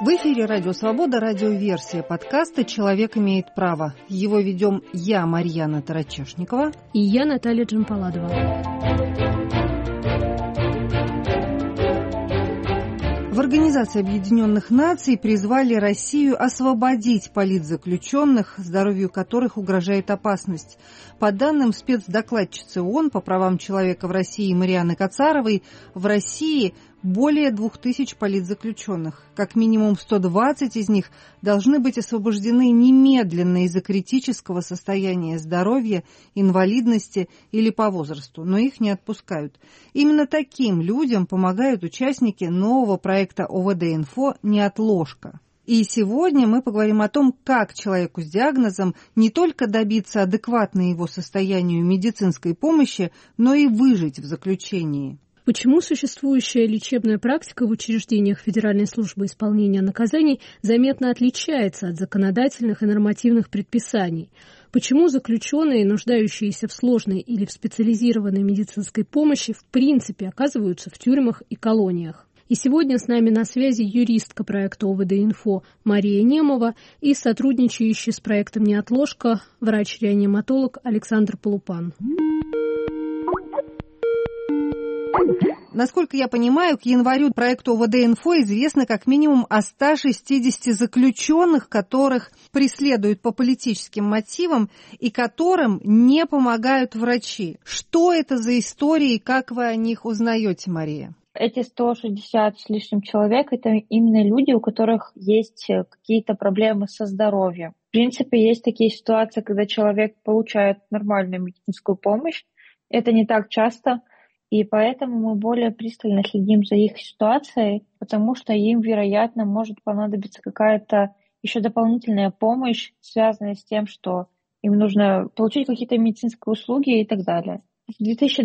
В эфире «Радио Свобода», радиоверсия подкаста «Человек имеет право». Его ведем я, Марьяна Тарачешникова. И я, Наталья Джампаладова. В Организации Объединенных Наций призвали Россию освободить политзаключенных, здоровью которых угрожает опасность. По данным спецдокладчицы ООН по правам человека в России Марианны Кацаровой, в России более 2000 политзаключенных. Как минимум 120 из них должны быть освобождены немедленно из-за критического состояния здоровья, инвалидности или по возрасту, но их не отпускают. Именно таким людям помогают участники нового проекта ОВД-Инфо «Неотложка». И сегодня мы поговорим о том, как человеку с диагнозом не только добиться адекватной его состоянию медицинской помощи, но и выжить в заключении. Почему существующая лечебная практика в учреждениях Федеральной службы исполнения наказаний заметно отличается от законодательных и нормативных предписаний? Почему заключенные, нуждающиеся в сложной или в специализированной медицинской помощи, в принципе оказываются в тюрьмах и колониях? И сегодня с нами на связи юристка проекта ОВД-Инфо Мария Немова и сотрудничающий с проектом «Неотложка» врач-реаниматолог Александр Полупан. Насколько я понимаю, к январю проекту ОВД-Инфо известно как минимум о 160 заключенных, которых преследуют по политическим мотивам и которым не помогают врачи. Что это за истории и как вы о них узнаете, Мария? Эти 160 с лишним человек — это именно люди, у которых есть какие-то проблемы со здоровьем. В принципе, есть такие ситуации, когда человек получает нормальную медицинскую помощь. Это не так часто. И поэтому мы более пристально следим за их ситуацией, потому что им, вероятно, может понадобиться какая-то еще дополнительная помощь, связанная с тем, что им нужно получить какие-то медицинские услуги и так далее. В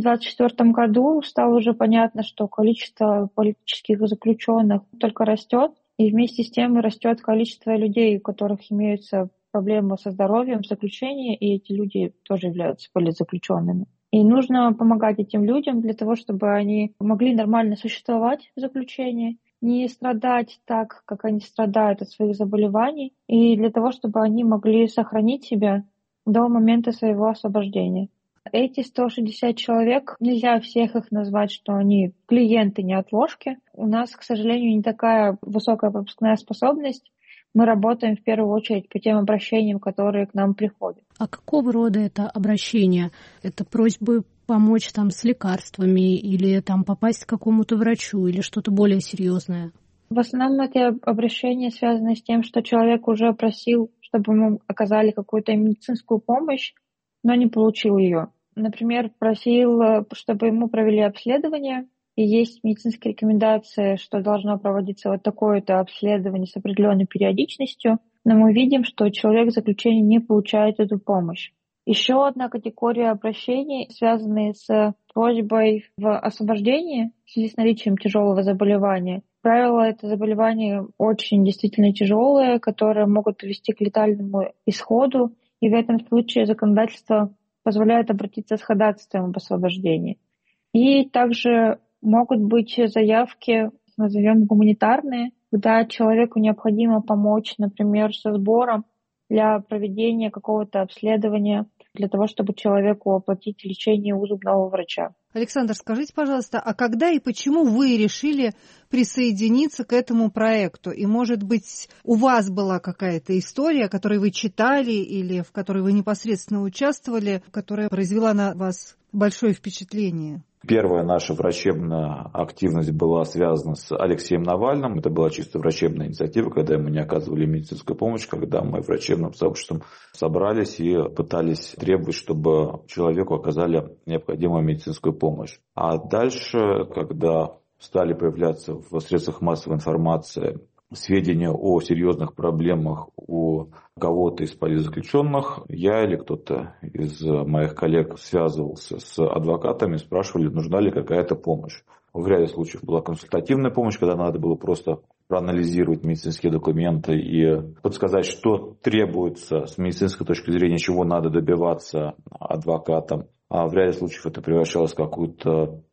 2024 году стало уже понятно, что количество политических заключенных только растет, и вместе с тем растет количество людей, у которых имеются проблемы со здоровьем в заключении, и эти люди тоже являются политзаключенными. И нужно помогать этим людям для того, чтобы они могли нормально существовать в заключении, не страдать так, как они страдают от своих заболеваний, и для того, чтобы они могли сохранить себя до момента своего освобождения. Эти 160 человек, нельзя всех их назвать, что они клиенты неотложки. У нас, к сожалению, не такая высокая пропускная способность. Мы работаем в первую очередь по тем обращениям, которые к нам приходят. А какого рода это обращение? Это просьбы помочь с лекарствами или попасть к какому-то врачу или что-то более серьезное? В основном это обращение связано с тем, что человек уже просил, чтобы ему оказали какую-то медицинскую помощь, но не получил ее. Например, просил, чтобы ему провели обследование, и есть медицинские рекомендации, что должно проводиться вот такое-то обследование с определенной периодичностью, но мы видим, что человек в заключении не получает эту помощь. Еще одна категория обращений, связанные с просьбой в освобождении в связи с наличием тяжелого заболевания. Как правило, это заболевания очень действительно тяжелые, которые могут привести к летальному исходу, и в этом случае законодательство позволяет обратиться с ходатайством об освобождении. И также могут быть заявки, назовем гуманитарные, когда человеку необходимо помочь, например, со сбором для проведения какого-то обследования, для того, чтобы человеку оплатить лечение у зубного врача. Александр, скажите, пожалуйста, а когда и почему вы решили присоединиться к этому проекту? И, может быть, у вас была какая-то история, которую вы читали или в которой вы непосредственно участвовали, которая произвела на вас большое впечатление? Первая наша врачебная активность была связана с Алексеем Навальным. Это была чисто врачебная инициатива, когда ему не оказывали медицинскую помощь, когда мы врачебным сообществом собрались и пытались требовать, чтобы человеку оказали необходимую медицинскую помощь. А дальше, когда стали появляться в средствах массовой информации сведения о серьезных проблемах у кого-то из политзаключенных, я или кто-то из моих коллег связывался с адвокатами, спрашивали, нужна ли какая-то помощь. В ряде случаев была консультативная помощь, когда надо было просто проанализировать медицинские документы и подсказать, что требуется с медицинской точки зрения, чего надо добиваться адвокатам. А в ряде случаев это превращалось в какую-то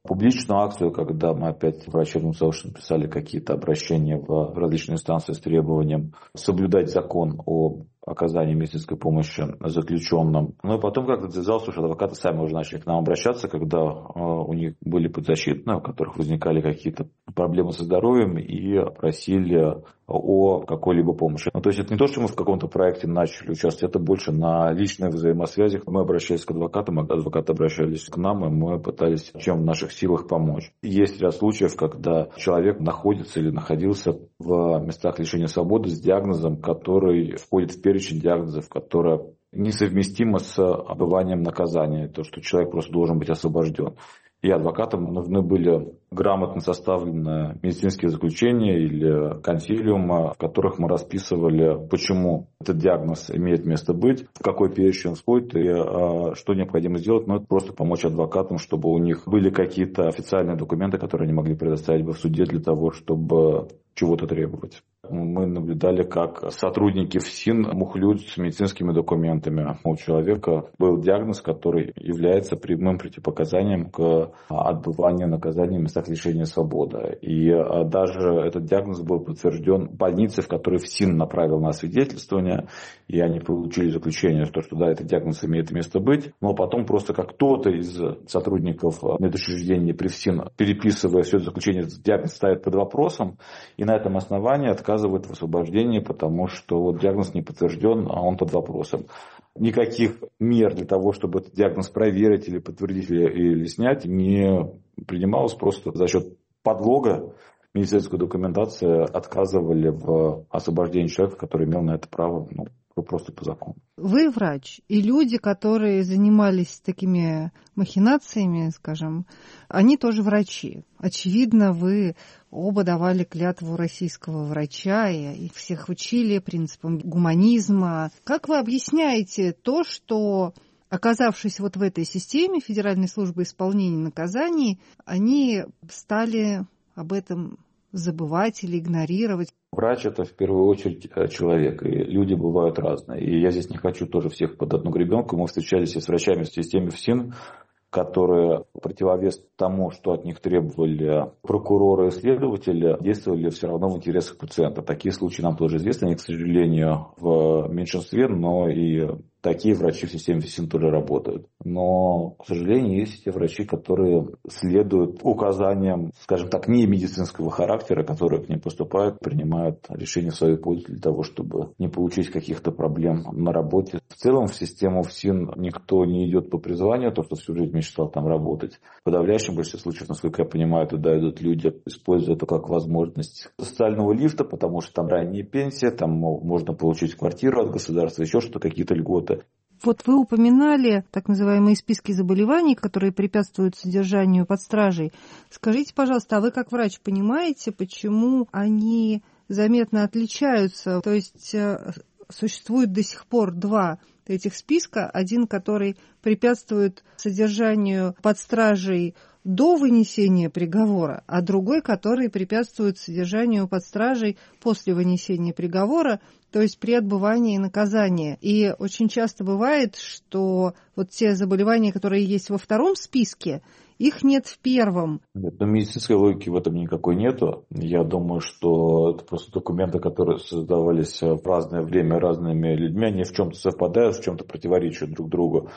публичную акцию, когда мы опять врачебным сообществом писали какие-то обращения в различные инстанции с требованием соблюдать закон о оказании медицинской помощи заключенным. Ну и потом как-то завязалось, что адвокаты сами уже начали к нам обращаться, когда у них были подзащитные, у которых возникали какие-то проблемы со здоровьем, и просили о какой-либо помощи. Ну, то есть это не то, что мы в каком-то проекте начали участвовать, это больше на личных взаимосвязях. Мы обращались к адвокатам, адвокаты обращались к нам, и мы пытались чем в наших силах помочь. Есть ряд случаев, когда человек находится или находился в местах лишения свободы с диагнозом, который входит в перечень диагнозов, которые несовместимы с отбыванием наказания. То, что человек просто должен быть освобожден. И адвокатам нужны были грамотно составленные медицинские заключения или консилиумы, в которых мы расписывали, почему этот диагноз имеет место быть, в какой перечень он входит и что необходимо сделать. Но это просто помочь адвокатам, чтобы у них были какие-то официальные документы, которые они могли предоставить бы в суде для того, чтобы чего-то требовать. Мы наблюдали, как сотрудники ФСИН мухлюют с медицинскими документами. У человека был диагноз, который является прямым противопоказанием к отбыванию наказания в местах лишения свободы. И даже этот диагноз был подтвержден больницей, в которой ФСИН направил на освидетельствование, и они получили заключение, что да, этот диагноз имеет место быть. Но потом просто как кто-то из сотрудников медучреждения при ФСИН, переписывая все это заключение, диагноз ставит под вопросом, и на этом основании отказывают в освобождении, потому что диагноз не подтвержден, а он под вопросом. Никаких мер для того, чтобы этот диагноз проверить или подтвердить или снять, не принималось. Просто за счет подлога медицинской документации отказывали в освобождении человека, который имел на это право, просто по закону. Вы врач, и люди, которые занимались такими махинациями, скажем, они тоже врачи. Очевидно, вы оба давали клятву российского врача и всех учили принципам гуманизма. Как вы объясняете то, что, оказавшись вот в этой системе Федеральной службы исполнения наказаний, они стали об этом забывать или игнорировать? Врач – это в первую очередь человек, и люди бывают разные. И я здесь не хочу тоже всех под одну гребенку. Мы встречались и с врачами в системе ФСИН, которые в противовес тому, что от них требовали прокуроры и следователи, действовали все равно в интересах пациента. Такие случаи нам тоже известны, они, к сожалению, в меньшинстве, но и такие врачи в системе ФСИН тоже работают. Но, к сожалению, есть те врачи, которые следуют указаниям, скажем так, не медицинского характера, которые к ним поступают, принимают решения в свою пользу для того, чтобы не получить каких-то проблем на работе. В целом в систему ФСИН никто не идет по призванию, то, что всю жизнь мечтал там работать. В подавляющем большинстве случаев, насколько я понимаю, туда идут люди, используя это как возможность социального лифта, потому что там ранняя пенсия, там можно получить квартиру от государства, еще что-то, какие-то льготы. Вот вы упоминали так называемые списки заболеваний, которые препятствуют содержанию под стражей. Скажите, пожалуйста, а вы как врач понимаете, почему они заметно отличаются? То есть существует до сих пор два этих списка. Один, который препятствует содержанию под стражей до вынесения приговора, а другой, который препятствует содержанию под стражей после вынесения приговора, то есть при отбывании наказания. И очень часто бывает, что вот те заболевания, которые есть во втором списке, их нет в первом. Нет, но медицинской логики в этом никакой нету. Я думаю, что это просто документы, которые создавались в разное время разными людьми, они в чем-то совпадают, в чем-то противоречат друг другу.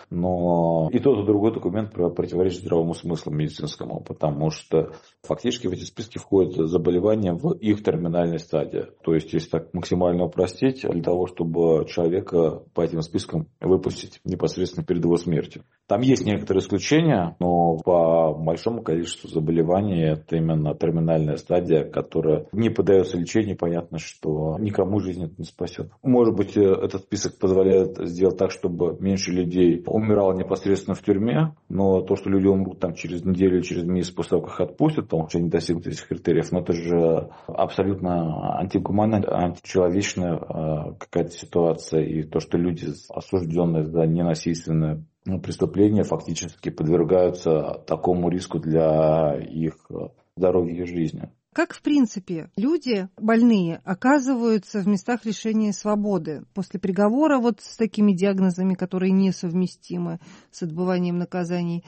Но и тот, и другой документ противоречит здравому смыслу медицинскому, потому что фактически в эти списки входят заболевания в их терминальной стадии. То есть, если так максимально упростить, для того, чтобы человека по этим спискам выпустить непосредственно перед его смертью. Там есть некоторые исключения, но по большому количеству заболеваний это именно терминальная стадия, которая не поддается лечению. Понятно, что никому жизнь это не спасет. Может быть, этот список позволяет сделать так, чтобы меньше людей умирало непосредственно в тюрьме, но то, что люди умрут там через неделю, через месяц после того, как их отпустят, потому что они достигнут этих критериев, но это же абсолютно антигуманная, античеловечная какая-то ситуация. И то, что люди, осужденные за ненасильственное преступления, фактически подвергаются такому риску для их здоровья и жизни. Как, в принципе, люди больные оказываются в местах лишения свободы после приговора вот с такими диагнозами, которые несовместимы с отбыванием наказаний,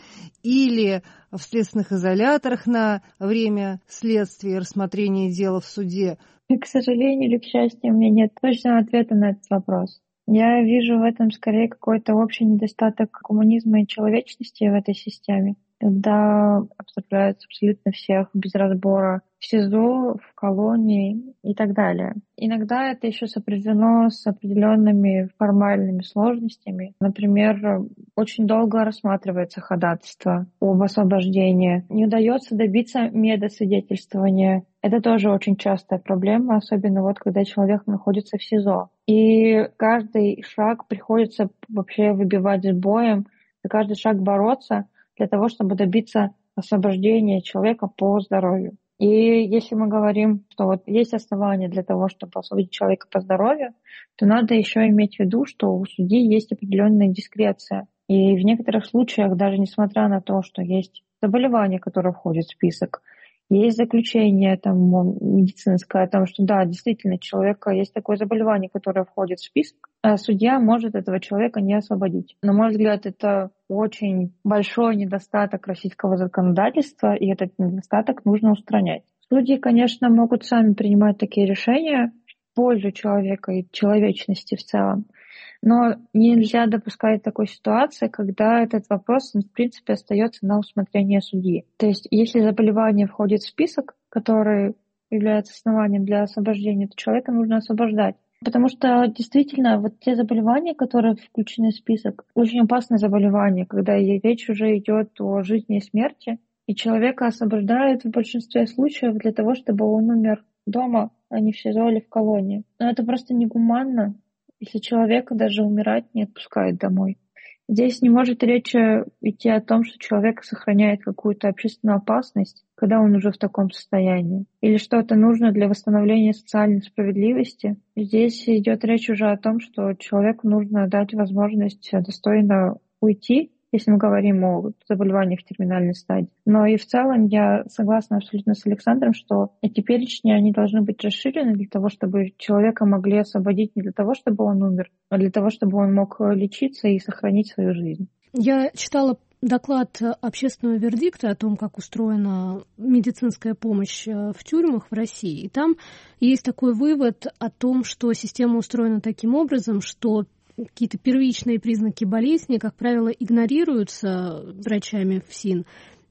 или в следственных изоляторах на время следствия и рассмотрения дела в суде? К сожалению или к счастью, у меня нет точного ответа на этот вопрос. Я вижу в этом скорее какой-то общий недостаток гуманизма и человечности в этой системе, когда отправляют абсолютно всех без разбора в СИЗО, в колонии и так далее. Иногда это еще сопряжено с определенными формальными сложностями. Например, очень долго рассматривается ходатайство об освобождении. Не удается добиться медосвидетельствования. Это тоже очень частая проблема, особенно вот когда человек находится в СИЗО. И каждый шаг приходится вообще выбивать с боем, за каждый шаг бороться для того, чтобы добиться освобождения человека по здоровью. И если мы говорим, что вот есть основания для того, чтобы освободить человека по здоровью, то надо еще иметь в виду, что у судьи есть определенная дискреция. И в некоторых случаях, даже несмотря на то, что есть заболевание, которое входит в список, есть заключение там, медицинское о том, что да, действительно, у человека есть такое заболевание, которое входит в список, а судья может этого человека не освободить. На мой взгляд, это очень большой недостаток российского законодательства, и этот недостаток нужно устранять. Судьи, конечно, могут сами принимать такие решения в пользу человека и человечности в целом, но нельзя допускать такой ситуации, когда этот вопрос, в принципе, остается на усмотрение судьи. То есть, если заболевание входит в список, который является основанием для освобождения, то человека нужно освобождать. Потому что действительно вот те заболевания, которые включены в список, очень опасные заболевания, когда речь уже идет о жизни и смерти, и человека освобождают в большинстве случаев для того, чтобы он умер дома, а не в СИЗО или в колонии. Но это просто негуманно, если человека даже умирать не отпускают домой. Здесь не может речь идти о том, что человек сохраняет какую-то общественную опасность, когда он уже в таком состоянии, или что-то нужно для восстановления социальной справедливости. Здесь идет речь уже о том, что человеку нужно дать возможность достойно уйти, если мы говорим о заболеваниях терминальной стадии. Но и в целом я согласна абсолютно с Александром, что эти перечни, они должны быть расширены для того, чтобы человека могли освободить не для того, чтобы он умер, а для того, чтобы он мог лечиться и сохранить свою жизнь. Я читала доклад общественного вердикта о том, как устроена медицинская помощь в тюрьмах в России. И там есть такой вывод о том, что система устроена таким образом, что какие-то первичные признаки болезни, как правило, игнорируются врачами ФСИН.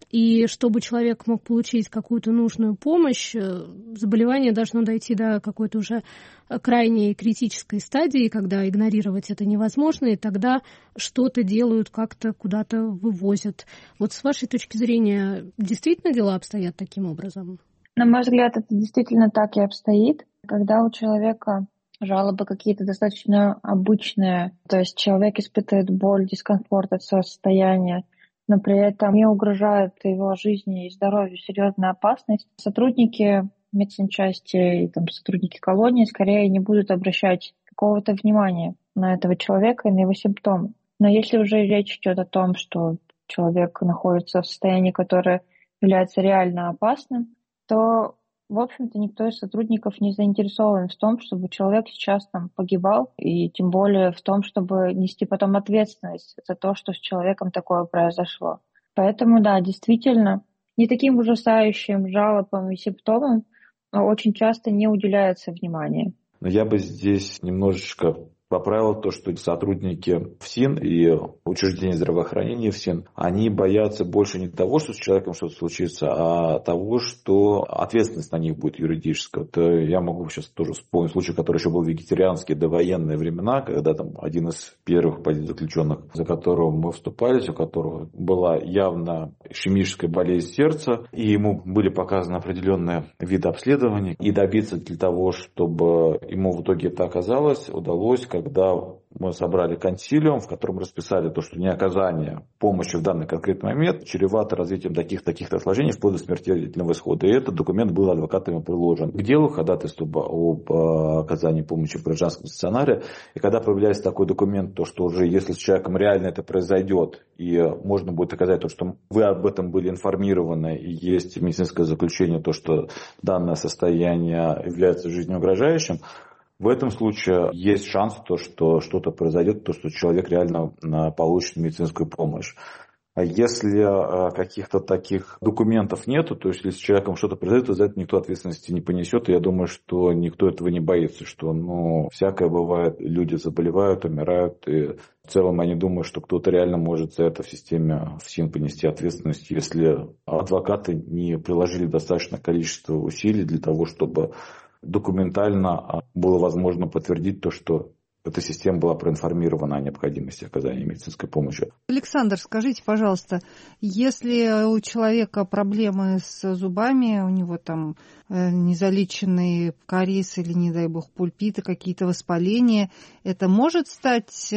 И чтобы человек мог получить какую-то нужную помощь, заболевание должно дойти до какой-то уже крайней критической стадии, когда игнорировать это невозможно, и тогда что-то делают, как-то куда-то вывозят. Вот с вашей точки зрения, действительно дела обстоят таким образом? На мой взгляд, это действительно так и обстоит. Когда у человека жалобы какие-то достаточно обычные, то есть человек испытывает боль, дискомфорт от своего состояния, но при этом не угрожает его жизни и здоровью серьезная опасность, сотрудники медсанчасти и там, сотрудники колонии скорее не будут обращать какого-то внимания на этого человека и на его симптомы. Но если уже речь идет о том, что человек находится в состоянии, которое является реально опасным, то в общем-то, никто из сотрудников не заинтересован в том, чтобы человек сейчас там погибал, и тем более в том, чтобы нести потом ответственность за то, что с человеком такое произошло. Поэтому, да, действительно, не таким ужасающим жалобам и симптомам очень часто не уделяется внимания. Но я бы здесь немножечко поправил то, что сотрудники ФСИН и учреждения здравоохранения ФСИН, они боятся больше не того, что с человеком что-то случится, а того, что ответственность на них будет юридическая. Вот я могу сейчас тоже вспомнить случай, который еще был вегетарианский довоенные времена, когда там один из первых политзаключенных, за которого мы вступались, у которого была явно ишемическая болезнь сердца, и ему были показаны определенные виды обследований, и добиться для того, чтобы ему в итоге это оказалось, удалось, когда мы собрали консилиум, в котором расписали то, что неоказание помощи в данный конкретный момент чревато развитием таких-то осложнений вплоть до смертельного исхода. И этот документ был адвокатами приложен к делу ходатайства об оказании помощи в гражданском стационаре. И когда появляется такой документ, то что уже если с человеком реально это произойдет, и можно будет доказать то, что вы об этом были информированы, и есть медицинское заключение, то, что данное состояние является жизнеугрожающим, в этом случае есть шанс, то, что что-то произойдет, то, что человек реально получит медицинскую помощь. А если каких-то таких документов нету, то есть если с человеком что-то произойдет, то за это никто ответственности не понесет. И я думаю, что никто этого не боится, что всякое бывает, люди заболевают, умирают. И в целом я не думаю, что кто-то реально может за это в системе ФСИН понести ответственность, если адвокаты не приложили достаточное количество усилий для того, чтобы документально было возможно подтвердить то, что эта система была проинформирована о необходимости оказания медицинской помощи. Александр, скажите, пожалуйста, если у человека проблемы с зубами, у него там незалеченный кариес или, не дай бог, пульпиты, какие-то воспаления, это может стать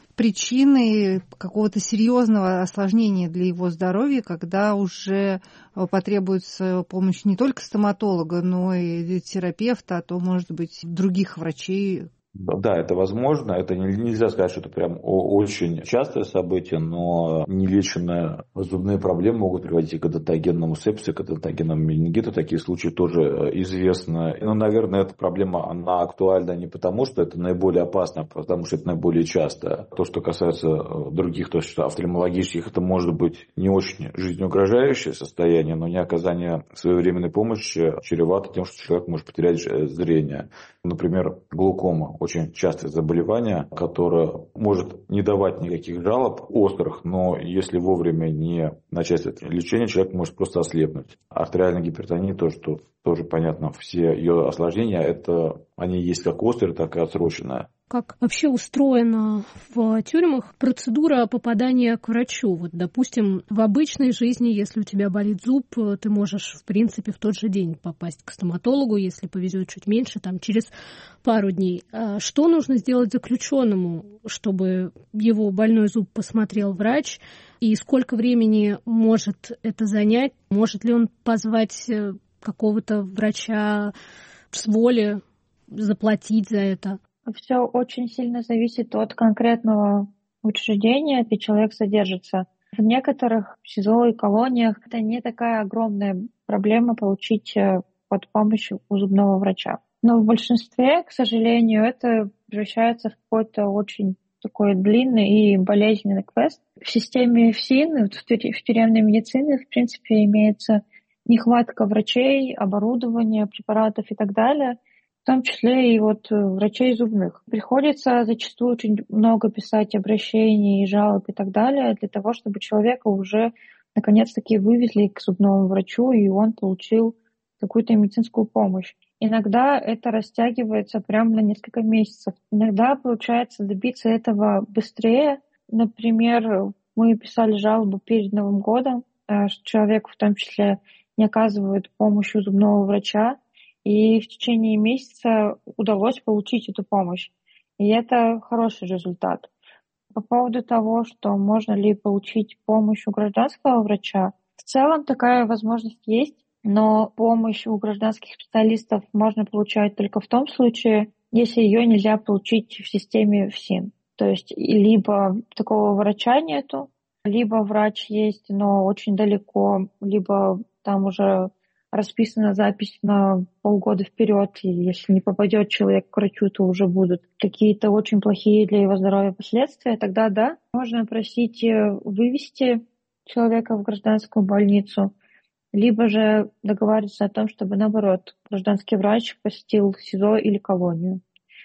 причиной какого-то серьезного осложнения для его здоровья, когда уже потребуется помощь не только стоматолога, но и терапевта, а то, может быть, других врачей? Да, это возможно. Это нельзя сказать, что это прям очень частое событие, но нелеченные зубные проблемы могут приводить к одонтогенному сепсису, к одонтогенному менингиту. Такие случаи тоже известны. Но, наверное, эта проблема, она актуальна не потому, что это наиболее опасно, а потому что это наиболее часто. То, что касается других, то, что офтальмологических, это может быть не очень жизнеугрожающее состояние, но не оказание своевременной помощи чревато тем, что человек может потерять зрение. Например, глаукома. Очень частое заболевание, которое может не давать никаких жалоб острых, но если вовремя не начать это лечение, человек может просто ослепнуть. Артериальная гипертония, тоже понятно, все ее осложнения, они есть как острые, так и отсроченные. Как вообще устроена в тюрьмах процедура попадания к врачу? Вот, допустим, в обычной жизни, если у тебя болит зуб, ты можешь, в принципе, в тот же день попасть к стоматологу, если повезет чуть меньше, там, через пару дней. Что нужно сделать заключенному, чтобы его больной зуб посмотрел врач? И сколько времени может это занять? Может ли он позвать какого-то врача с воли, заплатить за это? Все очень сильно зависит от конкретного учреждения, где человек содержится. В некоторых СИЗО и колониях это не такая огромная проблема получить под помощью у зубного врача. Но в большинстве, к сожалению, это превращается в какой-то очень такой длинный и болезненный квест. В системе ФСИН, в тюремной медицине, в принципе, имеется нехватка врачей, оборудования, препаратов и так далее, в том числе и врачей зубных. Приходится зачастую очень много писать обращений, жалоб и так далее для того, чтобы человека уже наконец-таки вывезли к зубному врачу, и он получил какую-то медицинскую помощь. Иногда это растягивается прямо на несколько месяцев. Иногда получается добиться этого быстрее. Например, мы писали жалобу перед Новым годом, что человеку в том числе не оказывают помощь у зубного врача, и в течение месяца удалось получить эту помощь. И это хороший результат. По поводу того, что можно ли получить помощь у гражданского врача, в целом такая возможность есть, но помощь у гражданских специалистов можно получать только в том случае, если ее нельзя получить в системе ФСИН. То есть либо такого врача нету, либо врач есть, но очень далеко, либо там уже расписана запись на полгода вперед, и если не попадет человек к врачу, то уже будут какие-то очень плохие для его здоровья последствия, тогда да, можно просить вывести человека в гражданскую больницу, либо же договариваться о том, чтобы, наоборот, гражданский врач посетил СИЗО или колонию.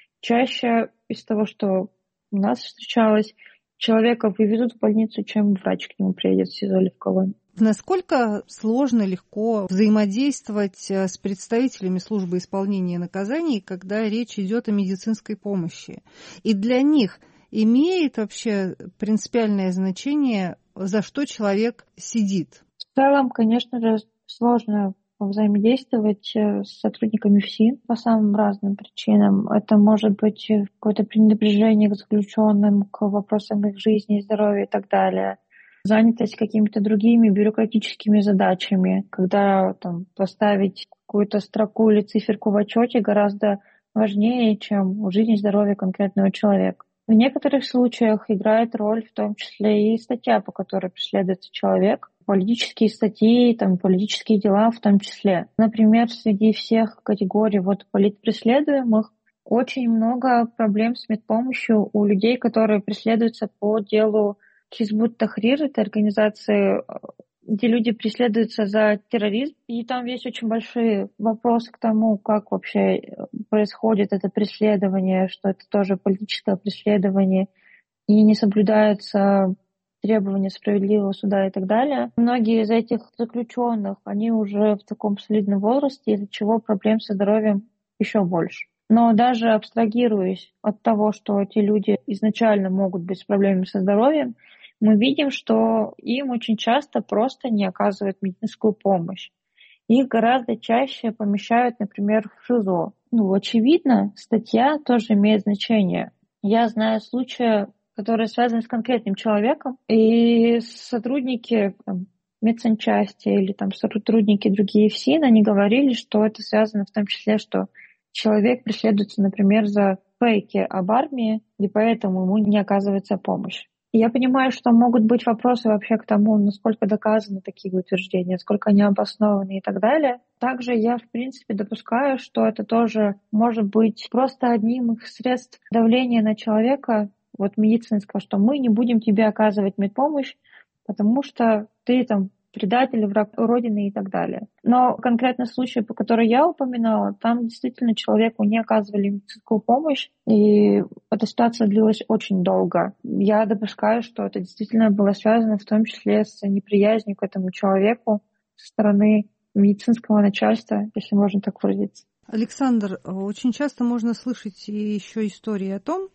Чаще из того, что у нас встречалось, человека выведут в больницу, чем врач к нему приедет в СИЗО или в колонию. Насколько сложно, легко взаимодействовать с представителями службы исполнения наказаний, когда речь идет о медицинской помощи? И для них имеет вообще принципиальное значение, за что человек сидит? В целом, конечно же, сложно взаимодействовать с сотрудниками ФСИН по самым разным причинам. Это может быть какое-то пренебрежение к заключенным, к вопросам их жизни, здоровья и так далее. Занятость какими-то другими бюрократическими задачами, когда поставить какую-то строку или циферку в отчете гораздо важнее, чем жизнь и здоровье конкретного человека. В некоторых случаях играет роль в том числе и статья, по которой преследуется человек, политические статьи, политические дела в том числе. Например, среди всех категорий политпреследуемых очень много проблем с медпомощью у людей, которые преследуются по делу Хизбут Тахрир, это организации, где люди преследуются за терроризм. И там есть очень большие вопросы к тому, как вообще происходит это преследование, что это тоже политическое преследование, и не соблюдаются требования справедливого суда и так далее. Многие из этих заключенных, они уже в таком солидном возрасте, из-за чего проблем со здоровьем еще больше. Но даже абстрагируясь от того, что эти люди изначально могут быть с проблемами со здоровьем, мы видим, что им очень часто просто не оказывают медицинскую помощь. Их гораздо чаще помещают, например, в ШИЗО. Очевидно, статья тоже имеет значение. Я знаю случаи, которые связаны с конкретным человеком, и сотрудники медсанчасти или сотрудники другие ФСИН, они говорили, что это связано в том числе, что человек преследуется, например, за фейки об армии, и поэтому ему не оказывается помощь. И я понимаю, что могут быть вопросы вообще к тому, насколько доказаны такие утверждения, насколько они обоснованы и так далее. Также я, в принципе, допускаю, что это тоже может быть просто одним из средств давления на человека, медицинского, что мы не будем тебе оказывать медпомощь, потому что ты предатель, враг Родины и так далее. Но конкретно случай, по которому я упоминала, там действительно человеку не оказывали медицинскую помощь, и эта ситуация длилась очень долго. Я допускаю, что это действительно было связано в том числе с неприязнью к этому человеку со стороны медицинского начальства, если можно так выразиться. Александр, очень часто можно слышать еще истории о том,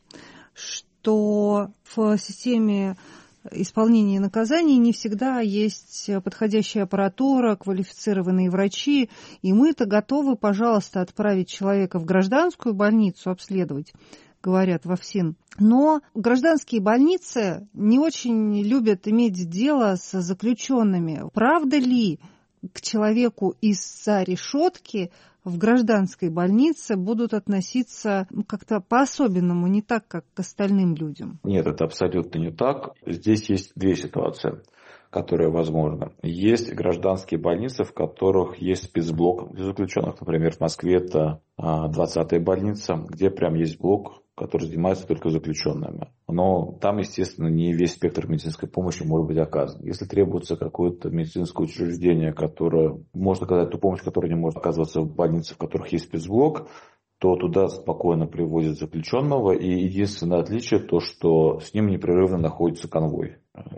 что в системе исполнения наказаний не всегда есть подходящая аппаратура, квалифицированные врачи, и мы-то готовы, пожалуйста, отправить человека в гражданскую больницу обследовать, говорят во ФСИН. Но гражданские больницы не очень любят иметь дело с заключенными. Правда ли к человеку из-за решетки в гражданской больнице будут относиться как-то по-особенному, не так, как к остальным людям? Нет, это абсолютно не так. Здесь есть две ситуации, которые возможны. Есть гражданские больницы, в которых есть спецблок для заключенных. Например, в Москве это 20-я больница, где прям есть блок, который занимается только заключенными. Но там, естественно, не весь спектр медицинской помощи может быть оказан. Если требуется какое-то медицинское учреждение, которое может оказать ту помощь, которая не может оказываться в больнице, в которых есть спецблок, то туда спокойно привозят заключенного. И единственное отличие то, что с ним непрерывно находится конвой.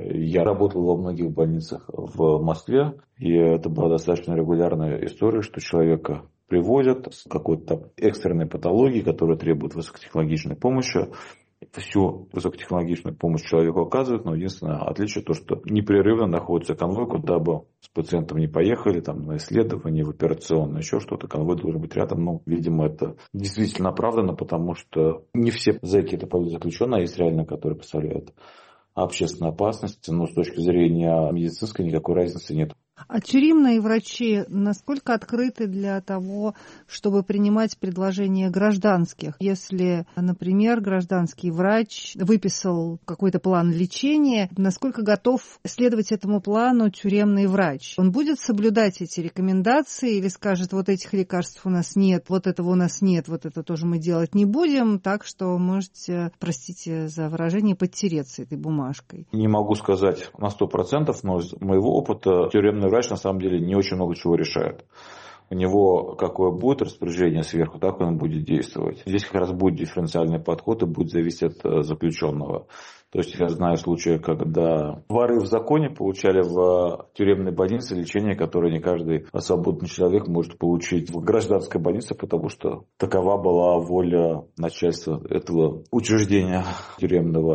Я работал во многих больницах в Москве, и это была достаточно регулярная история, что человека привозят с какой-то экстренной патологией, которая требует высокотехнологичной помощи. Всю высокотехнологичную помощь человеку оказывают, но единственное отличие то, что непрерывно находится конвой, куда бы с пациентом не поехали, на исследование, в операционное, еще что-то, конвой должен быть рядом. Видимо, это действительно оправдано, потому что не все зэки это политзаключенные, а есть реально, которые представляют общественную опасность, но с точки зрения медицинской никакой разницы нет. А тюремные врачи насколько открыты для того, чтобы принимать предложения гражданских? Если, например, гражданский врач выписал какой-то план лечения, насколько готов следовать этому плану тюремный врач? Он будет соблюдать эти рекомендации или скажет, вот этих лекарств у нас нет, вот этого у нас нет, вот это тоже мы делать не будем, так что можете, простите за выражение, подтереться этой бумажкой? Не могу сказать на 100%, но из моего опыта тюремный врач на самом деле не очень много чего решает. У него какое будет распоряжение сверху, так он будет действовать. Здесь как раз будет дифференциальный подход и будет зависеть от заключенного. То есть я знаю случаи, когда воры в законе получали в тюремной больнице лечение, которое не каждый свободный человек может получить в гражданской больнице, потому что такова была воля начальства этого учреждения тюремного.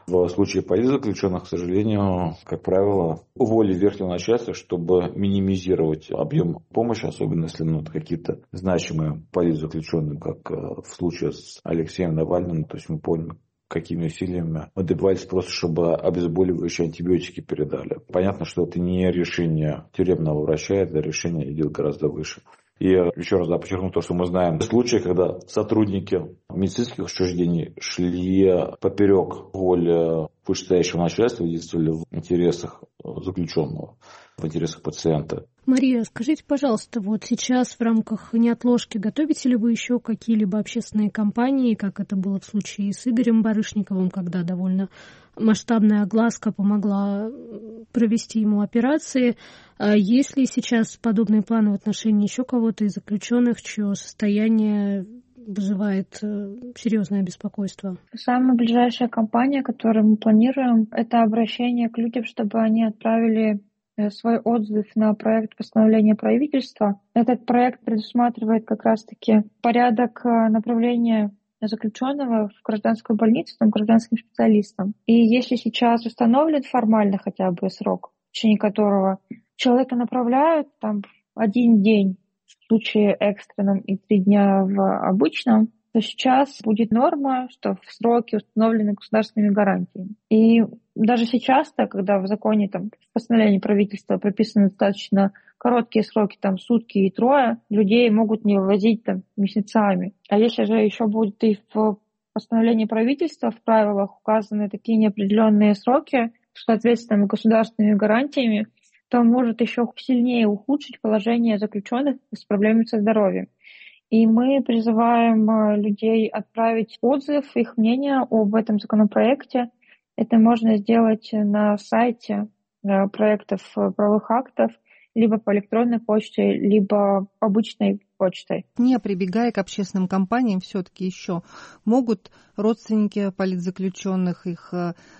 В случае политзаключенных, к сожалению, как правило, воли верхнего начальства, чтобы минимизировать объем помощи, особенно если какие-то значимые политзаключенные, как в случае с Алексеем Навальным, то есть мы помним, какими усилиями мы добивались просто, чтобы обезболивающие антибиотики передали. Понятно, что это не решение тюремного врача, это решение идет гораздо выше. И еще раз подчеркну то, что мы знаем случаи, когда сотрудники медицинских учреждений шли поперек воли вышестоящего начальства и действовали в интересах заключенного, в интересах пациента. Мария, скажите, пожалуйста, вот сейчас в рамках неотложки готовите ли вы еще какие-либо общественные кампании, как это было в случае с Игорем Барышниковым, когда довольно масштабная огласка помогла провести ему операции? Есть ли сейчас подобные планы в отношении еще кого-то из заключенных, чье состояние вызывает серьезное беспокойство? Самая ближайшая кампания, которую мы планируем, это обращение к людям, чтобы они отправили свой отзыв на проект постановления правительства. Этот проект предусматривает как раз-таки порядок направления заключенного в гражданскую больницу гражданским специалистам. И если сейчас установлен формально хотя бы срок, в течение которого человека направляют один день в случае экстренном и 3 дня в обычном, то сейчас будет норма, что в сроки установлены государственными гарантиями. И даже сейчас-то, когда в законе, в постановлении правительства прописаны достаточно короткие сроки, сутки и 3, людей могут не вывозить месяцами. А если же еще будет и в постановлении правительства в правилах указаны такие неопределенные сроки с соответственными государственными гарантиями, то может еще сильнее ухудшить положение заключенных с проблемами со здоровьем. И мы призываем людей отправить отзыв, их мнение об этом законопроекте. Это можно сделать на сайте проектов правовых актов, либо по электронной почте, либо обычной почтой. Не прибегая к общественным кампаниям, все-таки еще могут родственники политзаключенных, их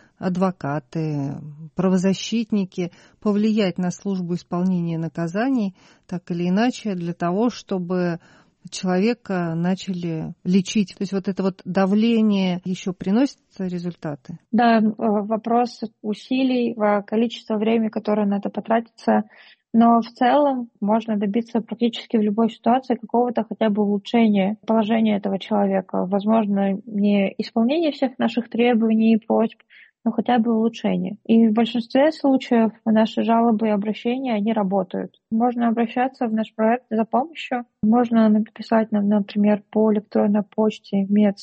адвокаты, правозащитники повлиять на службу исполнения наказаний так или иначе для того, чтобы человека начали лечить. То есть это давление еще приносит результаты? Да, вопрос усилий, количество времени, которое на это потратится. Но в целом можно добиться практически в любой ситуации какого-то хотя бы улучшения положения этого человека. Возможно, не исполнение всех наших требований и просьб, но хотя бы улучшение. И в большинстве случаев наши жалобы и обращения, они работают. Можно обращаться в наш проект за помощью. Можно написать нам, например, по электронной почте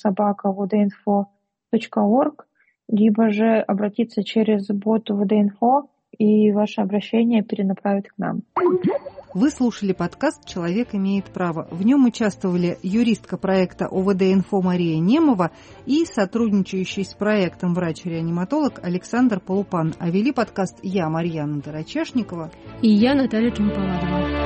med@vdinfo.org, либо же обратиться через бот ВД-инфо, и ваше обращение перенаправить к нам. Вы слушали подкаст «Человек имеет право». В нем участвовали юристка проекта ОВД-инфо Мария Немова и сотрудничающий с проектом врач-реаниматолог Александр Полупан. А вели подкаст я, Марьяна Дорочешникова. И я, Наталья Джампаладова.